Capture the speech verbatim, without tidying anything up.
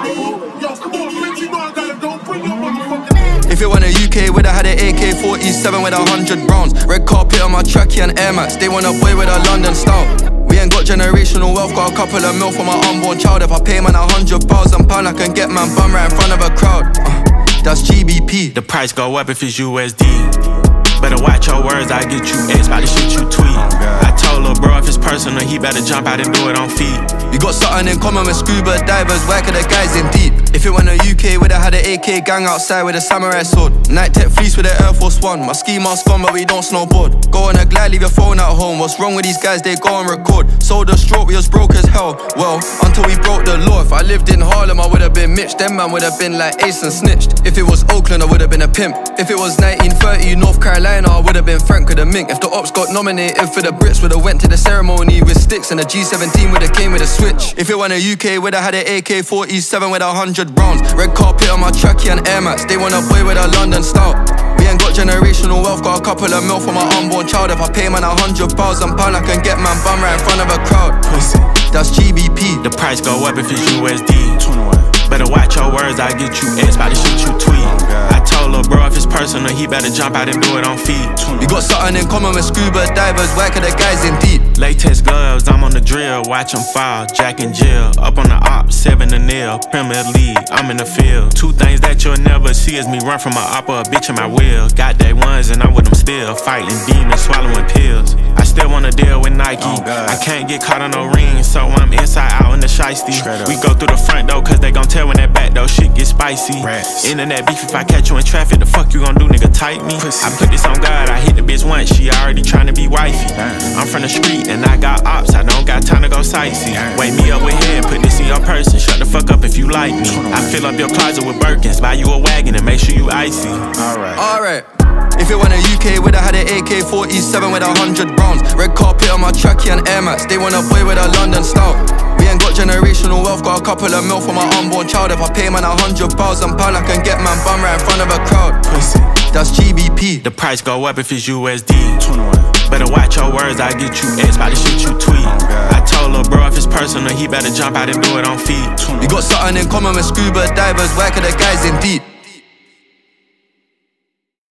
Yo, come on, bitch, you know I gotta go. Bring your motherfucking. If it went to U K, would've had an A K forty-seven with a hundred rounds. Red carpet on my trackie and Air Max. They want a boy with a London style. We ain't got generational wealth, got a couple of mil for my unborn child. If I pay man a hundred thousand pound, I can get man bum right in front of a crowd. uh, That's G B P. The price go up if it's U S D. Better watch your words, I get you X by the shit you tweet. I told lil' bro if it's personal, he better jump out and do it on feet. We got something in common with scuba divers, whack of the guys in deep. If it went to U K, would've had an A K gang outside with a samurai sword. Night tech fleece with an Air Force One. My ski mask on, but we don't snowboard. Go on a glide, leave your phone at home. What's wrong with these guys? They go and record. Sold a stroke, we was broke as hell. Well, until we broke the law. If I lived in Harlem, I would've been Mitch. Them man would've been like Ace and snitched. If it was Oakland, I would've been a pimp. If it was nineteen thirty, North Carolina, I would've been Frank with a mink. If the ops got nominated for the Brits, would've went to the ceremony with sticks. And the G seventeen would've came with a switch. If it went to U K, would've had an A K forty-seven with a hundred rounds. Red carpet on my trackie and Air Max. They want a boy with a London style. We ain't got generational wealth, got a couple of mil for my unborn child. If I pay man a hundred thousand pound, I can get man bum right in front of a crowd. Pussy. That's G B P. The price go up if it's U S D. Better watch your words, I get you X by the shit you tweet. I told lil' bro if it's personal, he better jump out and do it on feet. We got something in common with scuba divers, whack of the guys in deep. Latex gloves, I'm on the drill, watch them fall. Jack and Jill, up on the op, seven to nil. Premier League, I'm in the field. Two things that you'll never see is me run from a op or a bitch in my wheel. Got day ones and I'm with them still, fighting demons, swallowing pills. I still wanna deal with Nike. Oh, I can't get caught on no ring, so I'm inside out in the shiesty. We go through the front door, cause they gon' tell when that back door shit get spicy. Rats. Internet beef, if I catch you in traffic, the fuck you gon' do, nigga, type me. Pussy. I put this on God, I hit the bitch once, she already tryna be wifey. Damn. I'm from the street and I got ops, I don't got time to go sightsee. Damn. Wake me up with head, put this in your purse and shut the fuck up if you like me. I fill up your closet with Birkins, buy you a wagon and make sure you icy. Alright. Alright. If it went to U K, would've had an A K forty-seven with a hundred rounds. Red carpet on my trackie and Air Max. They want a boy with a London style. We ain't got generational wealth, got a couple of mil for my unborn child. If I pay man a hundred thousand pound, I can get man bum right in front of a crowd. Pussy. That's G B P. The price go up if it's U S D. Better watch your words, I get you X by the shit you tweet. I told lil' bro if it's personal, he better jump out and do it on feet. We got something in common with scuba divers, whack of the guys in deep.